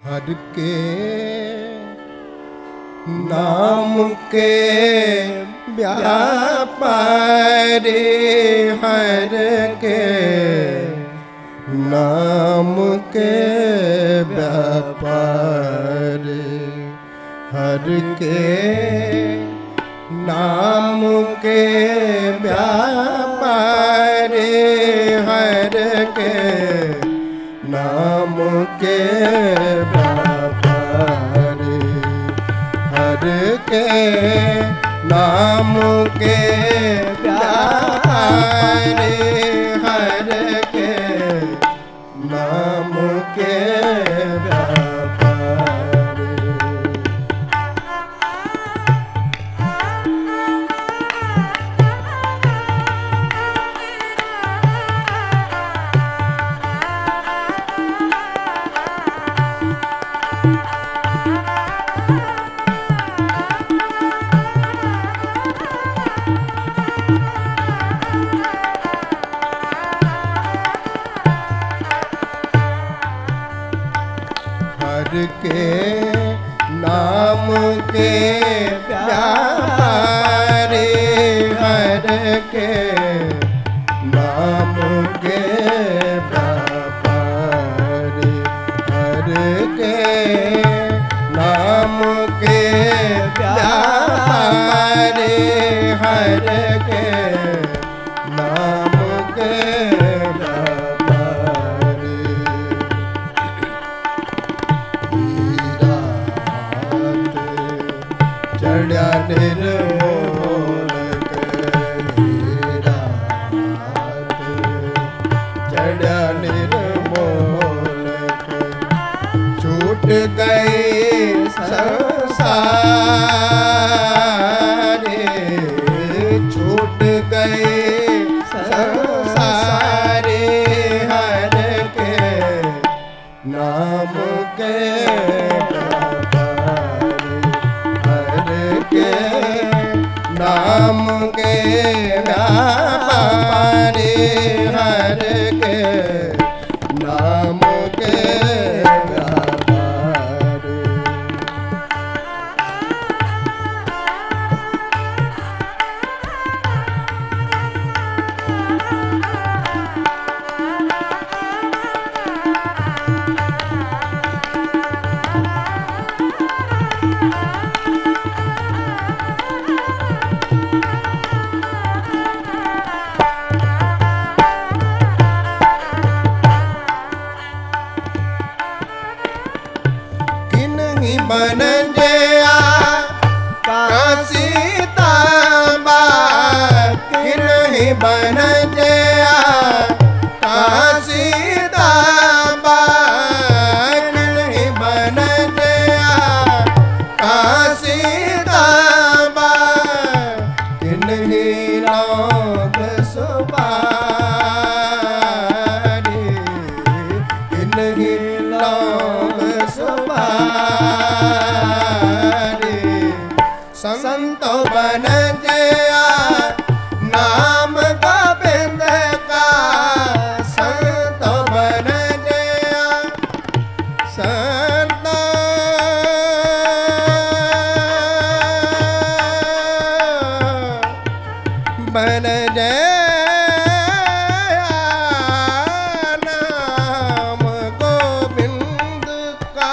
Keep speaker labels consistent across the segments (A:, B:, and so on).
A: हर के नाम के व्यापारी, हर के नाम के व्यापारी, हर के नाम के व्यापारी, हर के नाम के व्यापारी, हर के नाम के व्यापारी, हर के नाम के व्यापारी। हर के नाम के व्यापारी, हर के नाम के व्यापारी, हर के नाम के व्यापारी, हर के नाम के चढ़ा निर्मोल चढ़ा निर्मोल छूट गए संसारे, छूट गए संसारे, हर के नाम के नाम के व्यापारी, हर के नाम के व्यापारी। बन जया काशी तांबा, किन्हीं बन जया काशी तांबा, किन्हीं बन जया काशी तांबा, किन्हीं लोग सुपारी, किन्हीं लोग सुपारी, संत बन जया नाम गोविंद का, संत बन जया संत बन जया नाम गोविंद का,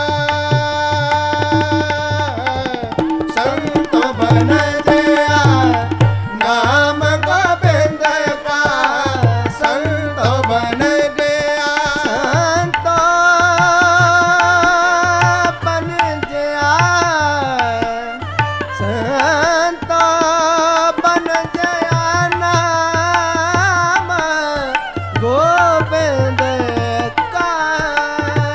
A: संत बन जया नाम गोविंद का, संत बन जया संत बन जया संत बन जया नाम गोविंद का।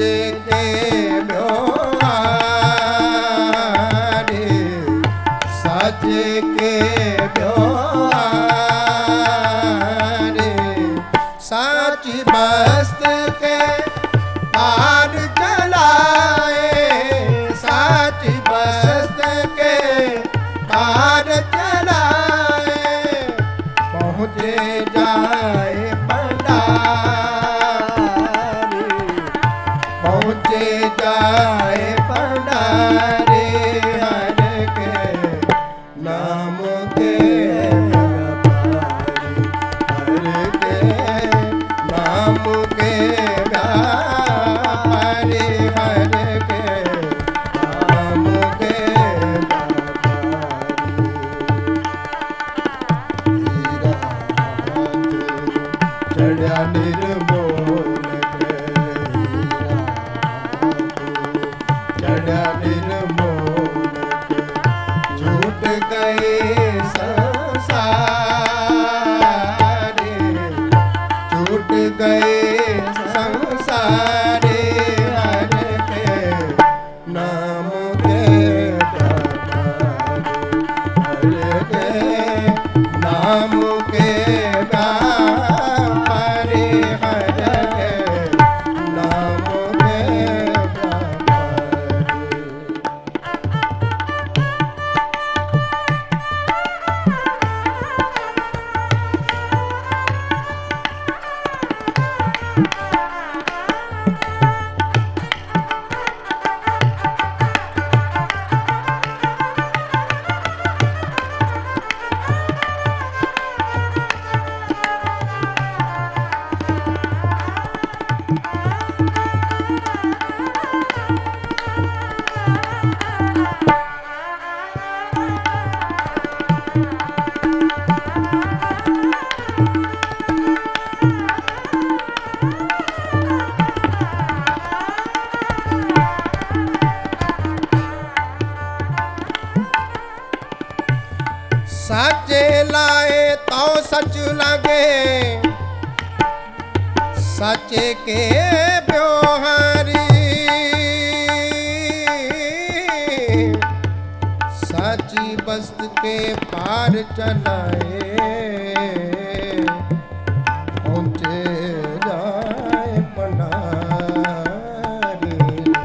A: के ब्योहारी सच के ब्योहारी साची बस्त के पार चलाए साची बस्त के पार चलाए पहुँचे जाए पंडारी पहुँचे जाए पंडारी हर के नाम के व्यापारी हर के नाम के व्यापारी हर के नाम के चढ़ा निर्मोल चढ़ा निर्मोल छूट गए संसारे छूट गए संसारे हर के नाम के व्यापारी हर के नाम के व्यापारी हर के नाम के व्यापारी साचे लाए तो सच लगे साचे के ब्योहारी साची बस्त के पार चलाए पहुँचे जाए पंडारी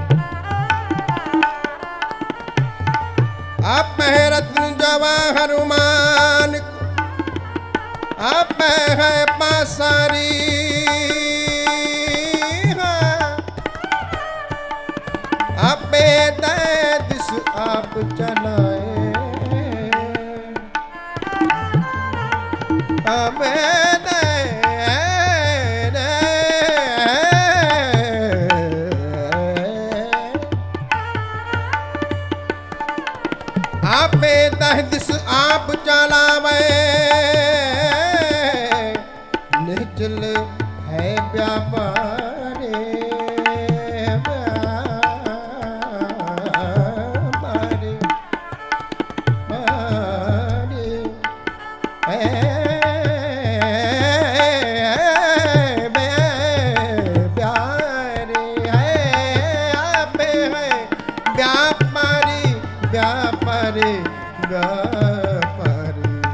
A: आप है रत्न जवाहर मान आप है पासारी आप दिस आप चलाए अब आप दिस आप चलावे निचल है व्यापारी व्यापारी व्यापारी व्यापारी व्यापारी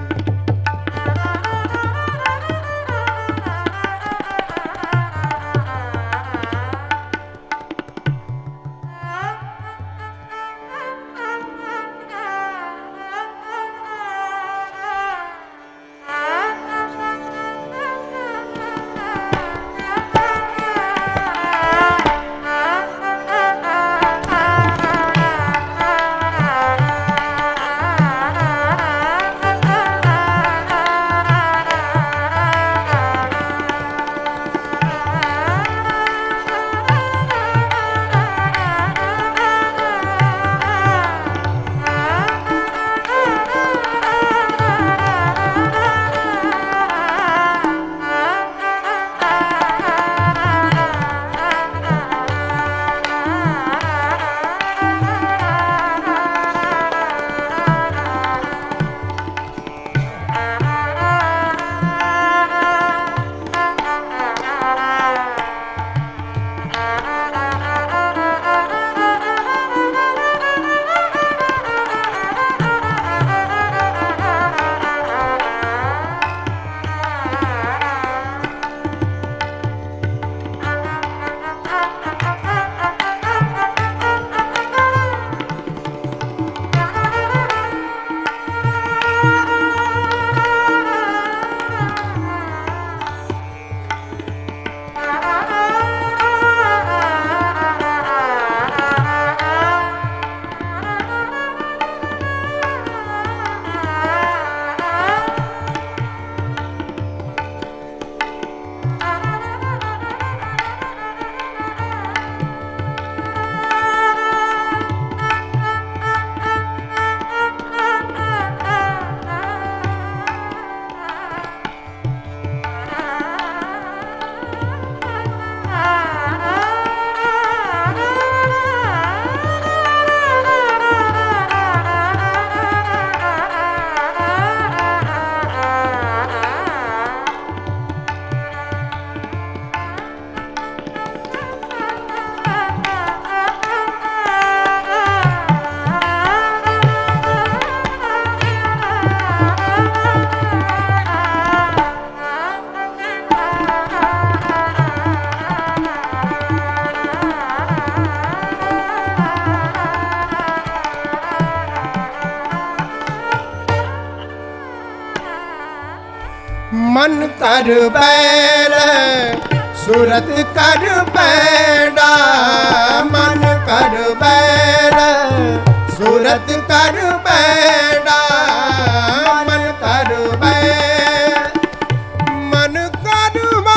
A: मन कर बैल सूरत कर पैड़ा, मन कर बैल सूरत कर पैड़ा, मन कर बैल, मन कर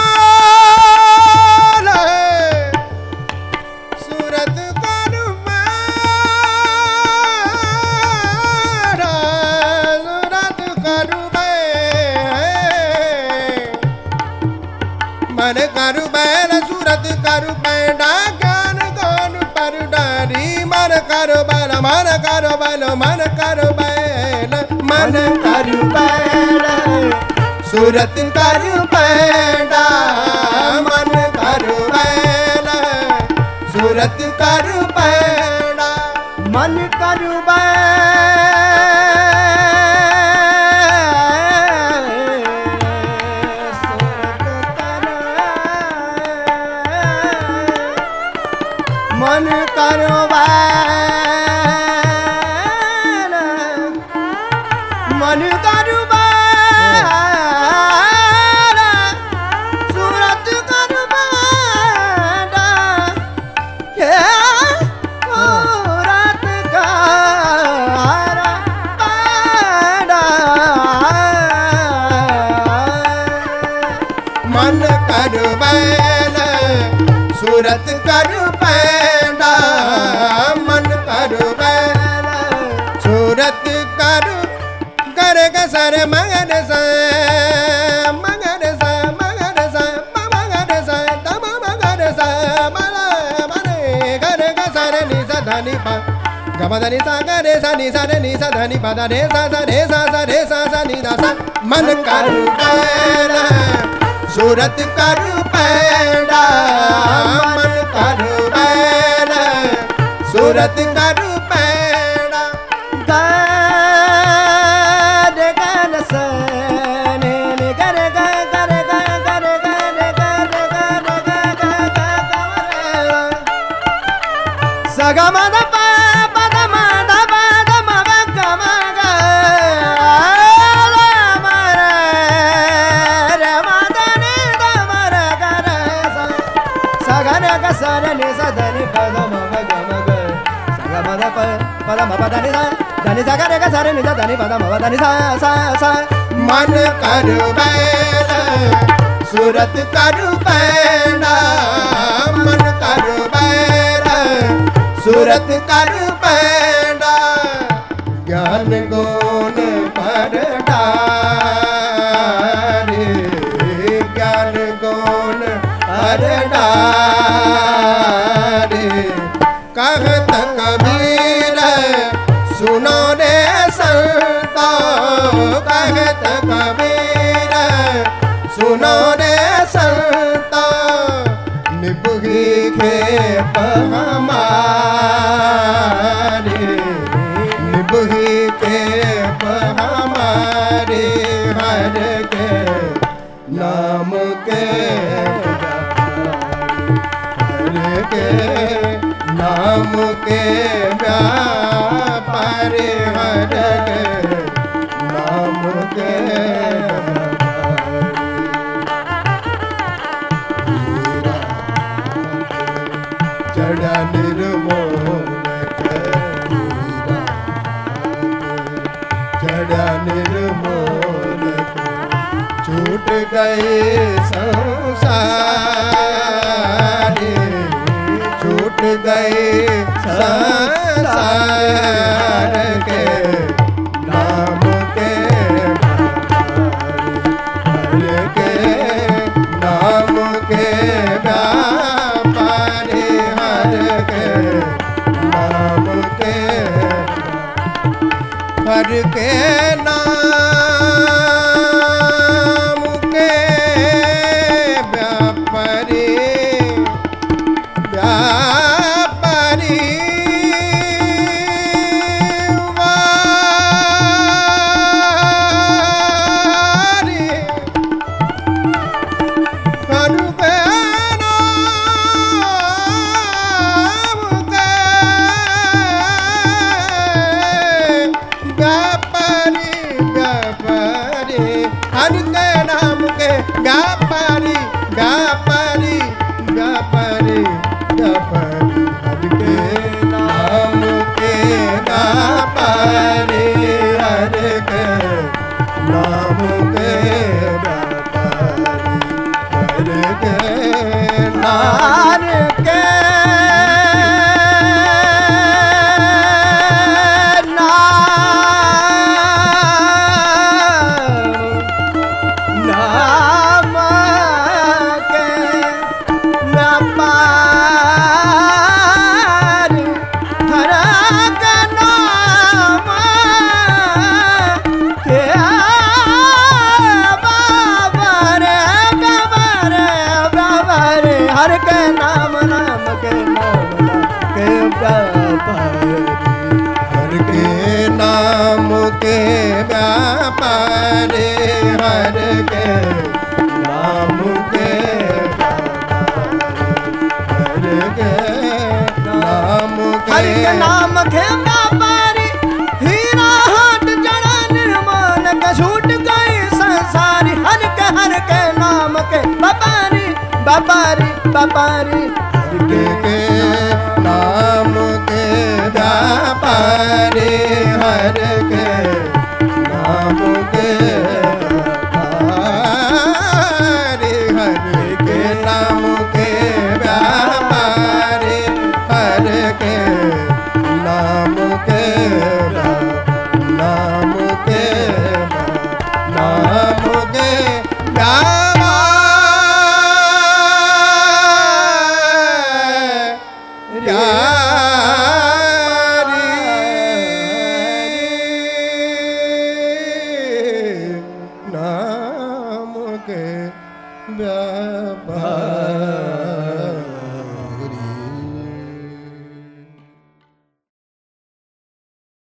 A: बैल सूरत कर पैड़ा, सूरत कर मन करु बैल सूरत करु पैड़ा, ज्ञान गौन पर डारी, मन करु बैल मन करु बैल मन करु बैल, मन करु बैल सूरत करु पैड़ा, मन करु बैल सूरत करु पैड़ा,
B: मन करु बैल मन करो बैल, मन करो बैल सूरत करो बैला, ये सूरत करो बैला,
A: मन करु बैल सूरत करु पैड़ा, मन करु बैल सूरत करु कर सर मगन स मगन स मगन स मगन स तम मगन स मन मने कर सर नि स धनि प गम धनि सा रे सा नि सा रे नि सा धनि प रे सा रे सा रे सा नि दा सा, मन करु बैल सूरत करु पैड़ा, मन करु बैल सूरत करु पैड़ा,
B: गर गन सने ने गर गर गर गर गर गर गर गर गर सगम द प पद म द प द म ग ग म ग म र म द नि द म र ग र स ग न ग स र नि स ध नि प द म ग ग म ग सगम द प पद म प द नि स ध नि स ग र ग स र नि स ध नि प द म प द नि स स स
A: मन करु बैल सूरत करु पैड़ा, मन करु बैल सूरत करु पैड़ा, ज्ञान गुण पर डारे, ज्ञान गुण पर डारे, कहत कबीर सुनो रे संतो, कहत कबीर सुनो रे संतो, निपुगी खेप हमारे, निपुगी खेप हमारे, हर के नाम के हर के नाम के व्यापारी, हर के नाम के चढ़ा निर्मोल चढ़ा निर्मोल छूट गए संसार, छूट गए संसार के नाम के हर के नाम के व्यापारी, हर के नाम के हर के नाम के व्यापारी, व्यापारी वारी, व्यापारी व्यापारी व्यापारी व्यापारी हर के नाम के व्यापारी हर के नाम के व्यापारी हर के नाम
B: के हर के नाम नाम के नाम के व्यापारी
A: हर के नाम के व्यापारी हर के नाम के
B: हर के नाम के व्यापारी हीरा हाट जड़ा निर्मल के छूट गई संसारी हर के नाम के व्यापारी व्यापारी व्यापारी
A: हर के नाम के व्यापारी हर के नाम के व्यापारी हर के नाम के व्यापारी हर के नाम के नाम के नाम के नाम के व्यापार